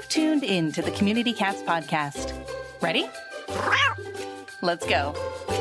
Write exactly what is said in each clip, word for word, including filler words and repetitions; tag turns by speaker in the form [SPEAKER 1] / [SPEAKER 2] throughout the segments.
[SPEAKER 1] You've tuned in to the Community Cats podcast. Ready? Let's go.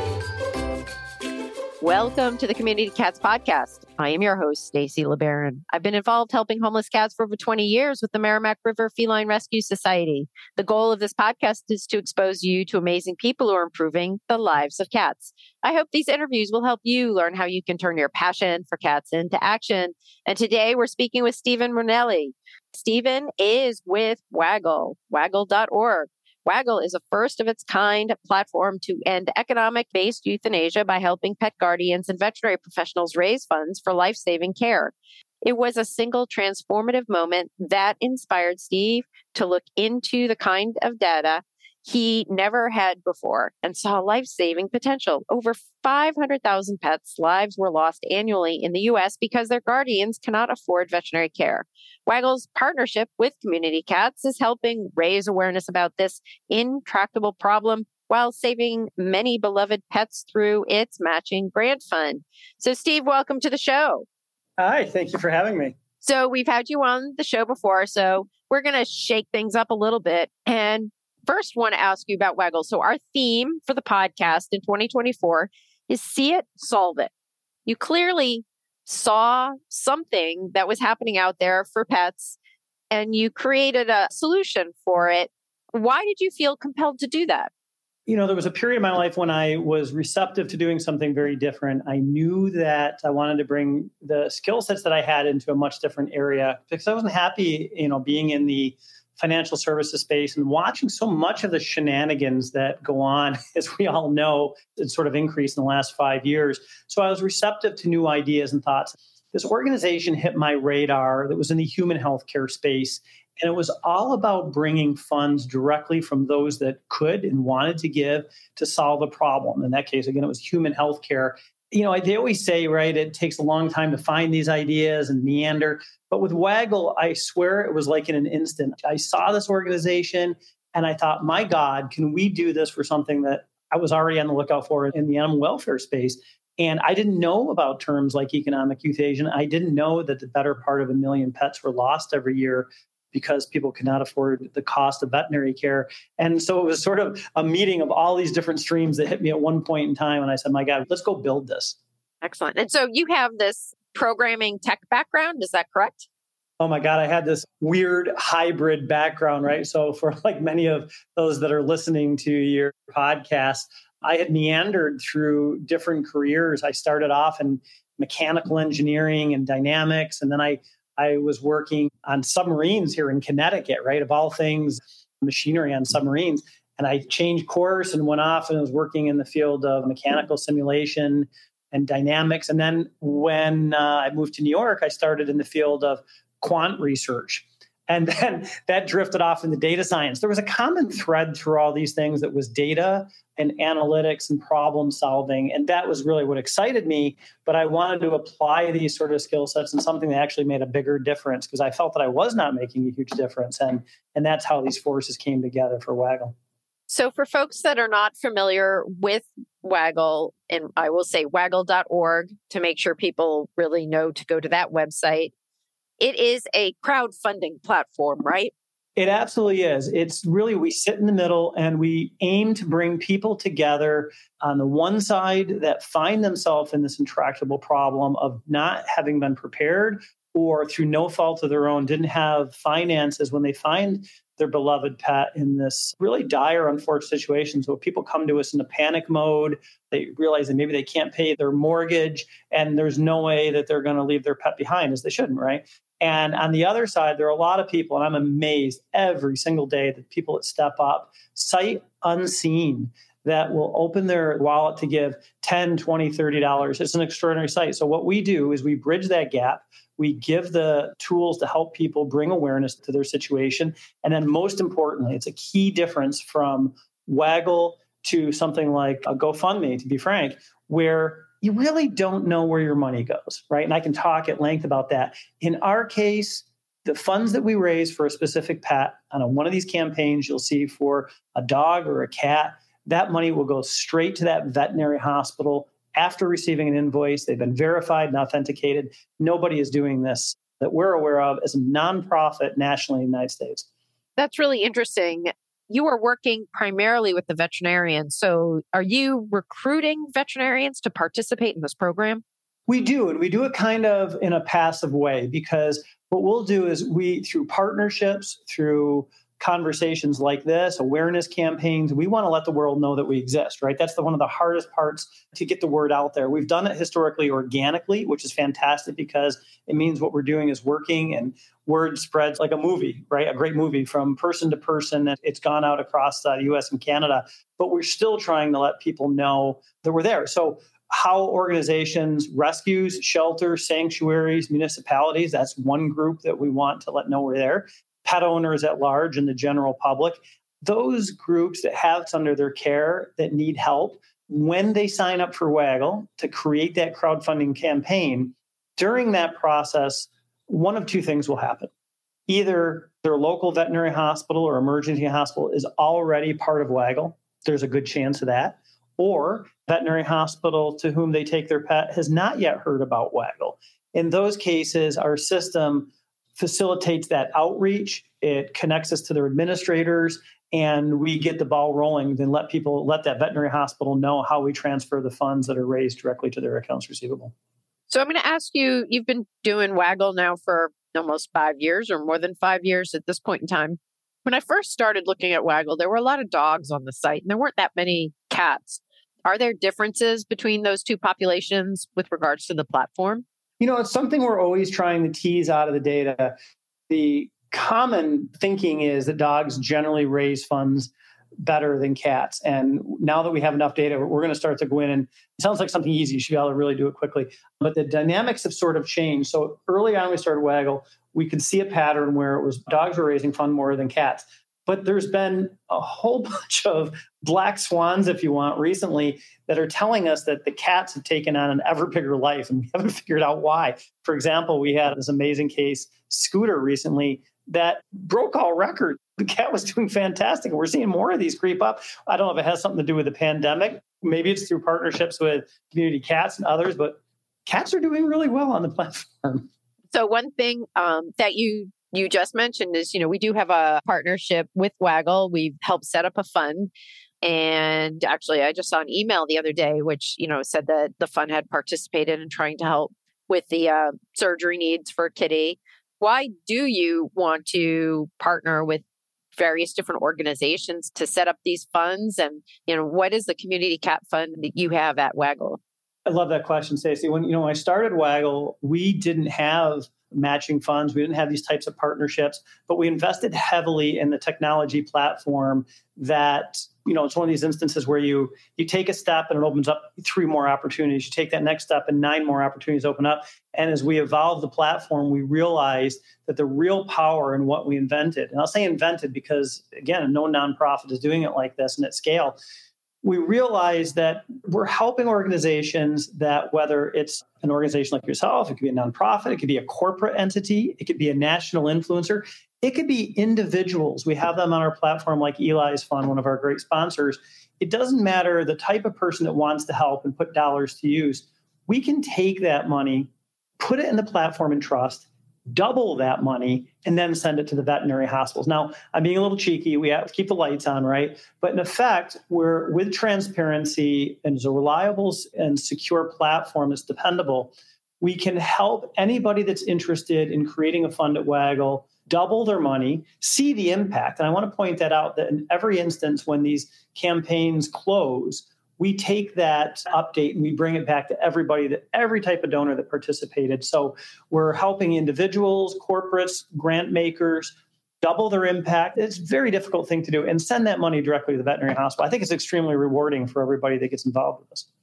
[SPEAKER 2] Welcome to the Community Cats podcast. I am your host, Stacy LeBaron. I've been involved helping homeless cats for over twenty years with the Merrimack River Feline Rescue Society. The goal of this podcast is to expose you to amazing people who are improving the lives of cats. I hope these interviews will help you learn how you can turn your passion for cats into action. And today we're speaking with Stephen Ronelli. Stephen is with Waggle, waggle dot org. Waggle is a first of its kind platform to end economic-based euthanasia by helping pet guardians and veterinary professionals raise funds for life-saving care. It was a single transformative moment that inspired Steve to look into the kind of data he never had before and saw life-saving potential. Over five hundred thousand pets' lives were lost annually in the U S because their guardians cannot afford veterinary care. Waggle's partnership with Community Cats is helping raise awareness about this intractable problem while saving many beloved pets through its matching grant fund. So, Steve, welcome to the show.
[SPEAKER 3] Hi, thank you for having me.
[SPEAKER 2] So we've had you on the show before, so we're going to shake things up a little bit. And first, want to ask you about Waggle. So our theme for the podcast in twenty twenty-four is See It, Solve It. You clearly saw something that was happening out there for pets, and you created a solution for it. Why did you feel compelled to do that?
[SPEAKER 3] You know, there was a period in my life when I was receptive to doing something very different. I knew that I wanted to bring the skill sets that I had into a much different area because I wasn't happy, you know, being in the financial services space and watching so much of the shenanigans that go on, as we all know, it's sort of increased in the last five years. So I was receptive to new ideas and thoughts. This organization hit my radar that was in the human healthcare space. And it was all about bringing funds directly from those that could and wanted to give to solve a problem. In that case, again, it was human healthcare. You know, they always say, right, it takes a long time to find these ideas and meander. But with Waggle, I swear it was like in an instant. I saw this organization and I thought, my God, can we do this for something that I was already on the lookout for in the animal welfare space? And I didn't know about terms like economic euthanasia. I didn't know that the better part of a million pets were lost every year because people could not afford the cost of veterinary care. And so it was sort of a meeting of all these different streams that hit me at one point in time. And I said, my God, let's go build this.
[SPEAKER 2] Excellent. And so you have this programming tech background, is that correct?
[SPEAKER 3] Oh my God, I had this weird hybrid background, right? So for like many of those that are listening to your podcast, I had meandered through different careers. I started off in mechanical engineering and dynamics, and then I I was working on submarines here in Connecticut, right? Of all things, machinery on submarines. And I changed course and went off and was working in the field of mechanical simulation and dynamics. And then when uh, I moved to New York, I started in the field of quant research. And then that drifted off into data science. There was a common thread through all these things that was data and analytics and problem solving. And that was really what excited me. But I wanted to apply these sort of skill sets in something that actually made a bigger difference because I felt that I was not making a huge difference. And, and that's how these forces came together for Waggle.
[SPEAKER 2] So for folks that are not familiar with Waggle, and I will say waggle dot org to make sure people really know to go to that website, it is a crowdfunding platform, right?
[SPEAKER 3] It absolutely is. It's really, we sit in the middle and we aim to bring people together on the one side that find themselves in this intractable problem of not having been prepared or through no fault of their own, didn't have finances when they find their beloved pet in this really dire, unfortunate situation. So people come to us in a panic mode. They realize that maybe they can't pay their mortgage and there's no way that they're going to leave their pet behind, as they shouldn't, right? And on the other side, there are a lot of people, and I'm amazed every single day that people that step up, sight unseen, that will open their wallet to give ten, twenty, thirty dollars. It's an extraordinary sight. So what we do is we bridge that gap. We give the tools to help people bring awareness to their situation. And then most importantly, it's a key difference from Waggle to something like a GoFundMe, to be frank, where you really don't know where your money goes, right? And I can talk at length about that. In our case, the funds that we raise for a specific pet on a, one of these campaigns, you'll see for a dog or a cat, that money will go straight to that veterinary hospital after receiving an invoice. They've been verified and authenticated. Nobody is doing this that we're aware of as a nonprofit nationally in the United States.
[SPEAKER 2] That's really interesting. You are working primarily with the veterinarians. So are you recruiting veterinarians to participate in this program?
[SPEAKER 3] We do, and we do it kind of in a passive way, because what we'll do is we, through partnerships, through conversations like this, awareness campaigns, we want to let the world know that we exist, right? That's the, one of the hardest parts to get the word out there. We've done it historically organically, which is fantastic because it means what we're doing is working and word spreads like a movie, right? A great movie from person to person. It's gone out across the U S and Canada, but we're still trying to let people know that we're there. So how organizations, rescues, shelters, sanctuaries, municipalities, that's one group that we want to let know we're there. Pet owners at large and the general public, those groups that have us under their care that need help, when they sign up for Waggle to create that crowdfunding campaign, during that process, one of two things will happen. Either their local veterinary hospital or emergency hospital is already part of Waggle. There's a good chance of that. Or veterinary hospital to whom they take their pet has not yet heard about Waggle. In those cases, our system facilitates that outreach. It connects us to their administrators, and we get the ball rolling. Then let people, let that veterinary hospital know how we transfer the funds that are raised directly to their accounts receivable.
[SPEAKER 2] So I'm going to ask you, you've been doing Waggle now for almost five years or more than five years at this point in time. When I first started looking at Waggle, there were a lot of dogs on the site and there weren't that many cats. Are there differences between those two populations with regards to the platform?
[SPEAKER 3] You know, it's something we're always trying to tease out of the data. The common thinking is that dogs generally raise funds better than cats. And now that we have enough data, we're going to start to go in, and it sounds like something easy. You should be able to really do it quickly. But the dynamics have sort of changed. So early on, we started Waggle. We could see a pattern where it was dogs were raising fund more than cats. But there's been a whole bunch of black swans, if you want, recently that are telling us that the cats have taken on an ever bigger life, and we haven't figured out why. For example, we had this amazing case, Scooter, recently that broke all records. The cat was doing fantastic. And we're seeing more of these creep up. I don't know if it has something to do with the pandemic. Maybe it's through partnerships with Community Cats and others, but cats are doing really well on the platform.
[SPEAKER 2] So one thing um, that you you just mentioned is, you know, we do have a partnership with Waggle. We've helped set up a fund. And actually, I just saw an email the other day, which, you know, said that the fund had participated in trying to help with the uh, surgery needs for Kitty. Why do you want to partner with various different organizations to set up these funds? And, you know, what is the Community Cat Fund that you have at Waggle?
[SPEAKER 3] I love that question, Stacey. When, you know, when I started Waggle, we didn't have matching funds. We didn't have these types of partnerships, but we invested heavily in the technology platform that, you know, it's one of these instances where you you take a step and it opens up three more opportunities. You take that next step and nine more opportunities open up. And as we evolved the platform, we realized that the real power in what we invented, and I'll say invented because, again, no nonprofit is doing it like this and at scale. We realize that we're helping organizations that, whether it's an organization like yourself, it could be a nonprofit, it could be a corporate entity, it could be a national influencer, it could be individuals. We have them on our platform like Eli's Fund, one of our great sponsors. It doesn't matter the type of person that wants to help and put dollars to use. We can take that money, put it in the platform and trust, double that money, and then send it to the veterinary hospitals. Now, I'm being a little cheeky. We have to keep the lights on, right? But in effect, we're with transparency and as a reliable and secure platform that's dependable, we can help anybody that's interested in creating a fund at Waggle double their money, see the impact. And I want to point that out, that in every instance when these campaigns close, we take that update and we bring it back to everybody, that every type of donor that participated. So we're helping individuals, corporates, grant makers double their impact. It's a very difficult thing to do, and send that money directly to the veterinary hospital. I think it's extremely rewarding for everybody that gets involved with this.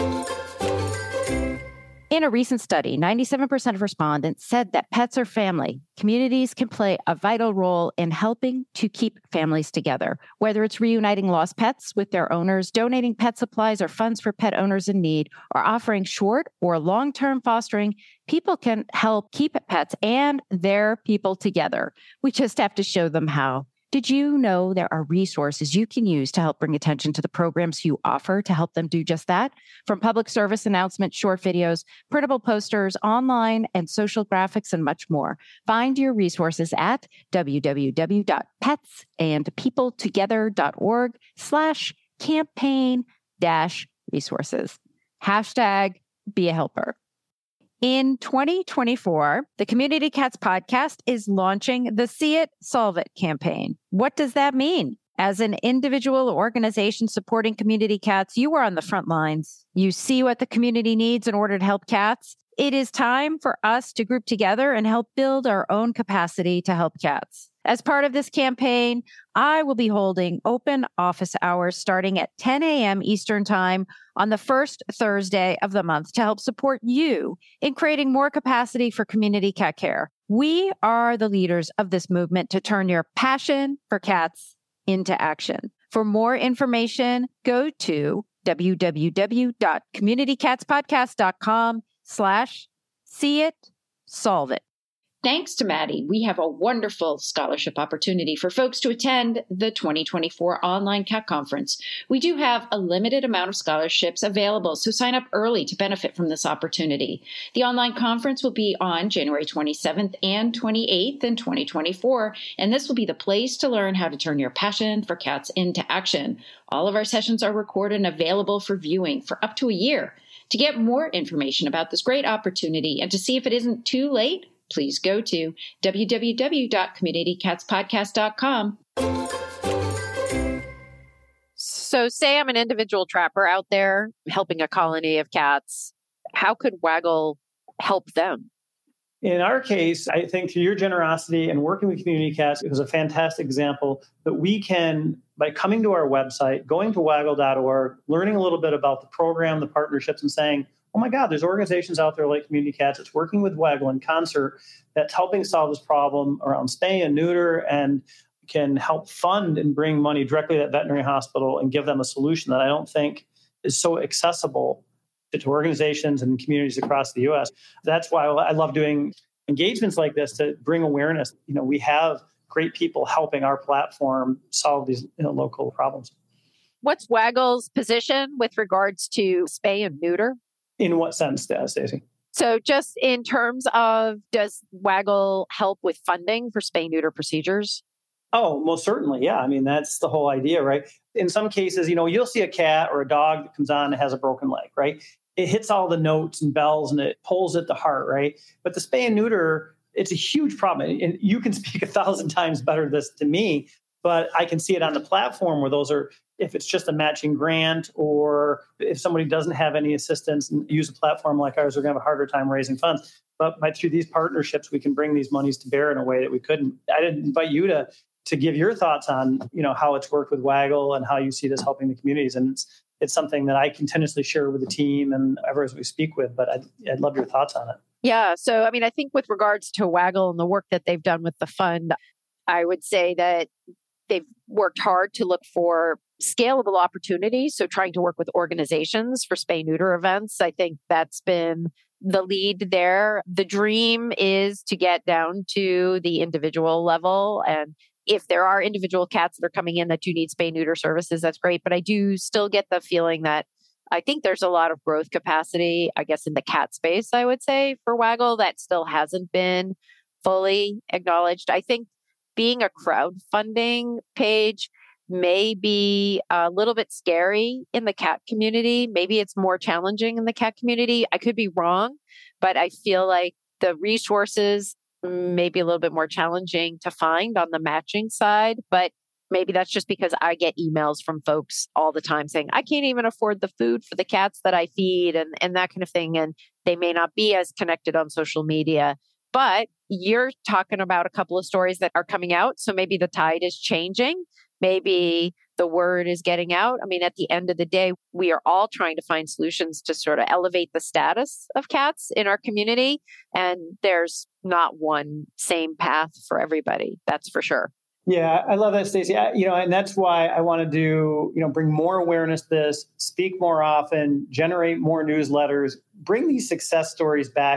[SPEAKER 4] In a recent study, ninety-seven percent of respondents said that pets are family. Communities can play a vital role in helping to keep families together, whether it's reuniting lost pets with their owners, donating pet supplies or funds for pet owners in need, or offering short or long-term fostering. People can help keep pets and their people together. We just have to show them how. Did you know there are resources you can use to help bring attention to the programs you offer to help them do just that? From public service announcements, short videos, printable posters, online and social graphics, and much more. Find your resources at www.petsandpeopletogether.org slash campaign dash resources. Hashtag be a helper. In twenty twenty-four, the Community Cats podcast is launching the See It, Solve It campaign. What does that mean? As an individual organization supporting community cats, you are on the front lines. You see what the community needs in order to help cats. It is time for us to group together and help build our own capacity to help cats. As part of this campaign, I will be holding open office hours starting at ten a.m. Eastern Time on the first Thursday of the month to help support you in creating more capacity for community cat care. We are the leaders of this movement to turn your passion for cats into action. For more information, go to www.communitycatspodcast.com slash see it, solve it.
[SPEAKER 5] Thanks to Maddie, we have a wonderful scholarship opportunity for folks to attend the twenty twenty-four Online Cat Conference. We do have a limited amount of scholarships available, so sign up early to benefit from this opportunity. The online conference will be on January twenty-seventh and twenty-eighth in twenty twenty-four, and this will be the place to learn how to turn your passion for cats into action. All of our sessions are recorded and available for viewing for up to a year. To get more information about this great opportunity and to see if it isn't too late, please go to w w w dot community cats podcast dot com.
[SPEAKER 2] So say I'm an individual trapper out there helping a colony of cats. How could Waggle help them?
[SPEAKER 3] In our case, I think through your generosity and working with Community Cats, it was a fantastic example that we can, by coming to our website, going to waggle dot org, learning a little bit about the program, the partnerships, and saying, oh my God, there's organizations out there like Community Cats that's working with Waggle in concert that's helping solve this problem around spay and neuter and can help fund and bring money directly to that veterinary hospital and give them a solution that I don't think is so accessible to, to organizations and communities across the U S. That's why I love doing engagements like this to bring awareness. You know, we have great people helping our platform solve these you know, local problems.
[SPEAKER 2] What's Waggle's position with regards to spay and neuter?
[SPEAKER 3] In what sense, Stacey?
[SPEAKER 2] So just in terms of, does Waggle help with funding for spay-neuter procedures?
[SPEAKER 3] Oh, most certainly. Yeah. I mean, that's the whole idea, right? In some cases, you know, you'll see a cat or a dog that comes on and has a broken leg, right? It hits all the notes and bells and it pulls at the heart, right? But the spay and neuter, it's a huge problem. And you can speak a thousand times better this to me, but I can see it on the platform where those are, if it's just a matching grant or if somebody doesn't have any assistance and use a platform like ours, we're going to have a harder time raising funds. But by through these partnerships, we can bring these monies to bear in a way that we couldn't. I didn't invite you to to give your thoughts on, you know, how it's worked with Waggle and how you see this helping the communities. And it's it's something that I continuously share with the team and ever as we speak with. But I'd, I'd love your thoughts on it.
[SPEAKER 2] Yeah. So, I mean, I think with regards to Waggle and the work that they've done with the fund, I would say that they've worked hard to look for scalable opportunities. So trying to work with organizations for spay-neuter events, I think that's been the lead there. The dream is to get down to the individual level. And if there are individual cats that are coming in that do need spay-neuter services, that's great. But I do still get the feeling that I think there's a lot of growth capacity, I guess, in the cat space, I would say, for Waggle that still hasn't been fully acknowledged. I think being a crowdfunding page may be a little bit scary in the cat community. Maybe it's more challenging in the cat community. I could be wrong, but I feel like the resources may be a little bit more challenging to find on the matching side. But maybe that's just because I get emails from folks all the time saying, I can't even afford the food for the cats that I feed and, and that kind of thing. And they may not be as connected on social media. But you're talking about a couple of stories that are coming out. So maybe the tide is changing. Maybe the word is getting out. I mean, at the end of the day, we are all trying to find solutions to sort of elevate the status of cats in our community. And there's not one same path for everybody. That's for sure.
[SPEAKER 3] Yeah, I love that, Stacey. You know, and that's why I want to do, you know, bring more awareness to this, speak more often, generate more newsletters, bring these success stories back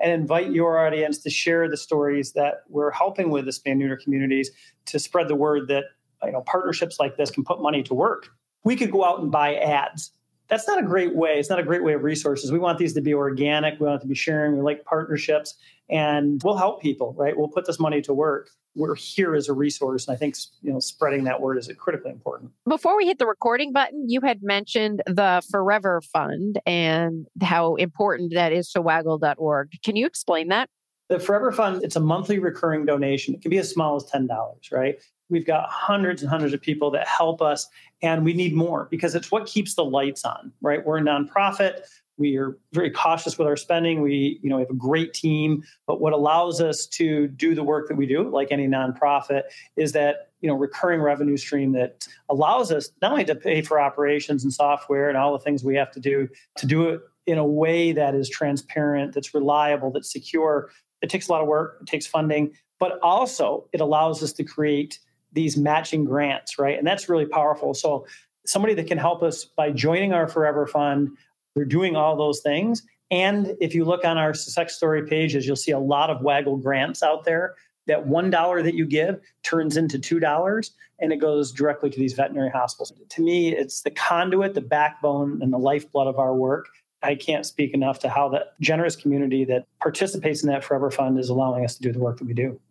[SPEAKER 3] and invite your audience to share the stories that we're helping with the spay neuter communities to spread the word that, you know, partnerships like this can put money to work. We could go out and buy ads. That's not a great way. It's not a great way of resources. We want these to be organic. We want it to be sharing. We like partnerships, and we'll help people, right? We'll put this money to work. We're here as a resource. And I think, you know, spreading that word is critically important.
[SPEAKER 2] Before we hit the recording button, you had mentioned the Forever Fund and how important that is to waggle dot org. Can you explain that?
[SPEAKER 3] The Forever Fund, it's a monthly recurring donation. It can be as small as ten dollars, right? We've got hundreds and hundreds of people that help us, and we need more because it's what keeps the lights on, right? We're a nonprofit. We are very cautious with our spending. We, you know, we have a great team, but what allows us to do the work that we do, like any nonprofit, is that, you know, recurring revenue stream that allows us not only to pay for operations and software and all the things we have to do, to do it in a way that is transparent, that's reliable, that's secure. It takes a lot of work, it takes funding, but also it allows us to create these matching grants, right? And that's really powerful. So somebody that can help us by joining our Forever Fund, we're doing all those things. And if you look on our success story pages, you'll see a lot of Waggle grants out there. That one dollar that you give turns into two dollars, and it goes directly to these veterinary hospitals. To me, it's the conduit, the backbone, and the lifeblood of our work. I can't speak enough to how the generous community that participates in that Forever Fund is allowing us to do the work that we do.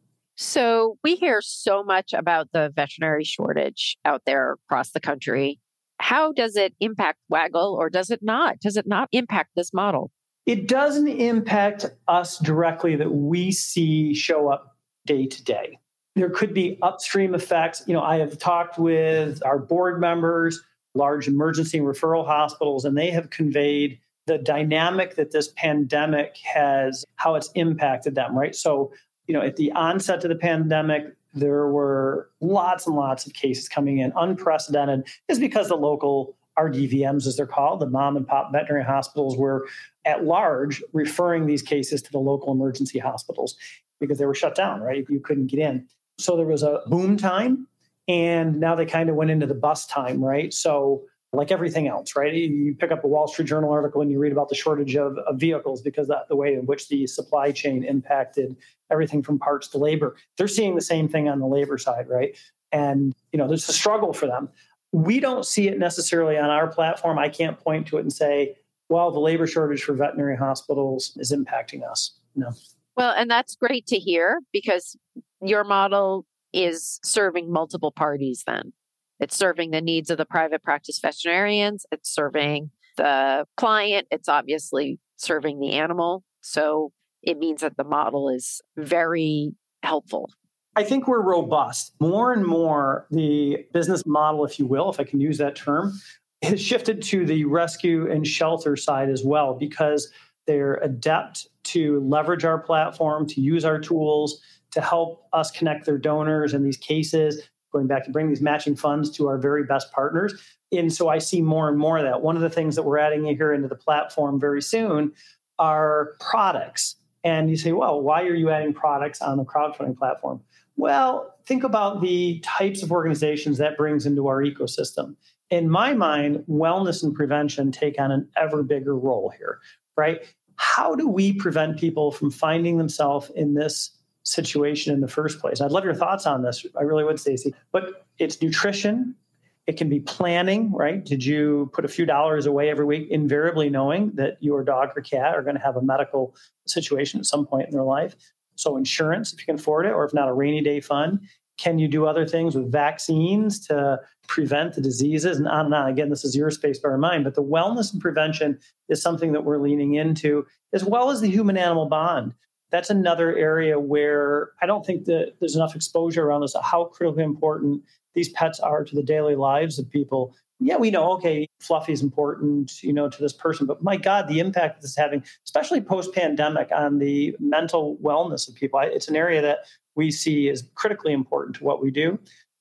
[SPEAKER 2] So we hear so much about the veterinary shortage out there across the country. How does it impact Waggle, or does it not? Does it not impact this model?
[SPEAKER 3] It doesn't impact us directly that we see show up day to day. There could be upstream effects. You know, I have talked with our board members, large emergency referral hospitals, and they have conveyed the dynamic that this pandemic has, how it's impacted them, right? So, you know, at the onset of the pandemic, there were lots and lots of cases coming in, unprecedented. It's because the local R D V Ms, as they're called, the mom and pop veterinary hospitals, were at large referring these cases to the local emergency hospitals because they were shut down, right? You couldn't get in. So there was a boom time, and now they kind of went into the bust time, right? So like everything else, right? You pick up a Wall Street Journal article and you read about the shortage of, of vehicles because of the way in which the supply chain impacted everything from parts to labor. They're seeing the same thing on the labor side, right? And, you know, there's a struggle for them. We don't see it necessarily on our platform. I can't point to it and say, well, the labor shortage for veterinary hospitals is impacting us. No.
[SPEAKER 2] Well, and that's great to hear because your model is serving multiple parties then. It's serving the needs of the private practice veterinarians. It's serving the client. It's obviously serving the animal. So it means that the model is very helpful.
[SPEAKER 3] I think we're robust. More and more, the business model, if you will, if I can use that term, has shifted to the rescue and shelter side as well, because they're adept to leverage our platform, to use our tools, to help us connect their donors in these cases, going back to bring these matching funds to our very best partners. And so I see more and more of that. One of the things that we're adding here into the platform very soon are products. And you say, well, why are you adding products on the crowdfunding platform? Well, think about the types of organizations that brings into our ecosystem. In my mind, wellness and prevention take on an ever bigger role here, right? How do we prevent people from finding themselves in this situation in the first place? I'd love your thoughts on this. I really would, Stacey. But it's nutrition. It can be planning, right? Did you put a few dollars away every week, invariably knowing that your dog or cat are going to have a medical situation at some point in their life? So insurance, if you can afford it, or if not, a rainy day fund. Can you do other things with vaccines to prevent the diseases and on and on? Again, this is your space, bear in mind, but the wellness and prevention is something that we're leaning into, as well as the human-animal bond. That's another area where I don't think that there's enough exposure around this, how critically important these pets are to the daily lives of people. Yeah, we know, okay, Fluffy is important, you know, to this person, but my God, the impact this is having, especially post-pandemic, on the mental wellness of people. It's an area that we see is critically important to what we do.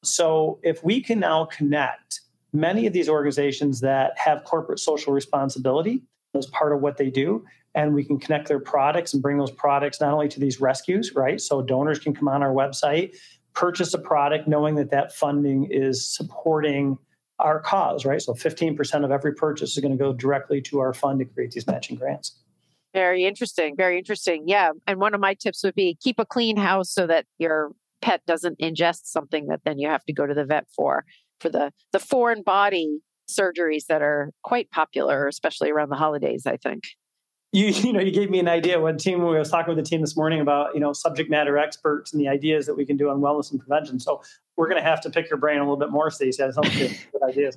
[SPEAKER 3] So if we can now connect many of these organizations that have corporate social responsibility as part of what they do, and we can connect their products and bring those products not only to these rescues, right? So donors can come on our website, purchase a product, knowing that that funding is supporting our cause, right? So fifteen percent of every purchase is going to go directly to our fund to create these matching grants.
[SPEAKER 2] Very interesting. Very interesting. Yeah. And one of my tips would be keep a clean house so that your pet doesn't ingest something that then you have to go to the vet for, for the, the foreign body surgeries that are quite popular, especially around the holidays, I think.
[SPEAKER 3] You, you know, you gave me an idea. One team, we was talking with the team this morning about, you know, subject matter experts and the ideas that we can do on wellness and prevention. So we're going to have to pick your brain a little bit more, Stacey. That sounds good. Good ideas.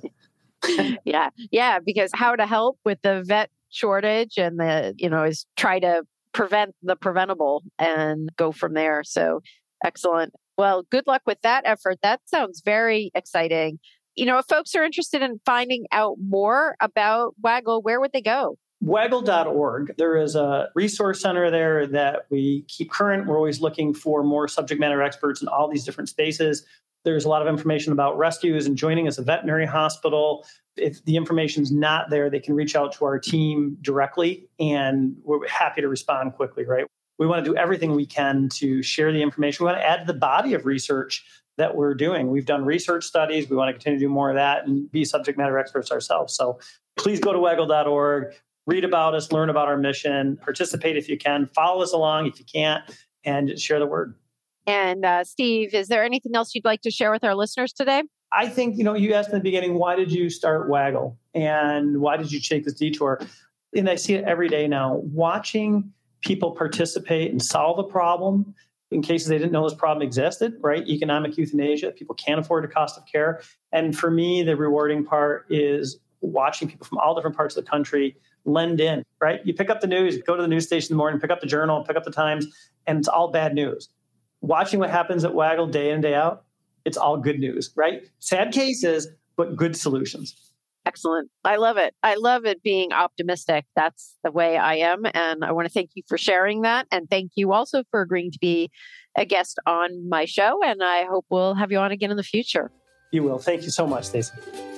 [SPEAKER 2] yeah. Yeah. Because how to help with the vet shortage and the, you know, is try to prevent the preventable and go from there. So excellent. Well, good luck with that effort. That sounds very exciting. You know, if folks are interested in finding out more about Waggle, where would they go?
[SPEAKER 3] Waggle dot org. There is a resource center there that we keep current. We're always looking for more subject matter experts in all these different spaces. There's a lot of information about rescues and joining as a veterinary hospital. If the information's not there, they can reach out to our team directly, and we're happy to respond quickly, right? We want to do everything we can to share the information. We want to add to the body of research that we're doing. We've done research studies. We want to continue to do more of that and be subject matter experts ourselves. So please go to Waggle dot org. Read about us, learn about our mission, participate if you can, follow us along if you can't, and just share the word.
[SPEAKER 2] And uh, Steve, is there anything else you'd like to share with our listeners today?
[SPEAKER 3] I think, you know, you asked in the beginning, why did you start Waggle? And why did you take this detour? And I see it every day now, watching people participate and solve a problem in cases they didn't know this problem existed, right? Economic euthanasia, people can't afford the cost of care. And for me, the rewarding part is watching people from all different parts of the country lend in, right? You pick up the news, go to the news station in the morning, pick up the Journal, pick up the Times, and it's all bad news. Watching what happens at Waggle day in, day out, it's all good news, right? Sad cases, but good solutions.
[SPEAKER 2] Excellent. I love it. I love it being optimistic. That's the way I am. And I want to thank you for sharing that. And thank you also for agreeing to be a guest on my show. And I hope we'll have you on again in the future.
[SPEAKER 3] You will. Thank you so much, Stacey.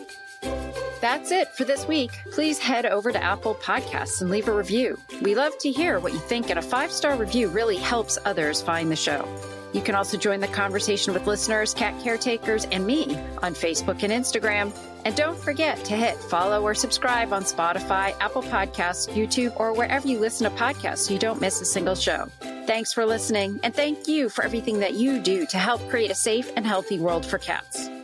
[SPEAKER 5] That's it for this week. Please head over to Apple Podcasts and leave a review. We love to hear what you think, and a five-star review really helps others find the show. You can also join the conversation with listeners, cat caretakers, and me on Facebook and Instagram. And don't forget to hit follow or subscribe on Spotify, Apple Podcasts, YouTube, or wherever you listen to podcasts so you don't miss a single show. Thanks for listening, and thank you for everything that you do to help create a safe and healthy world for cats.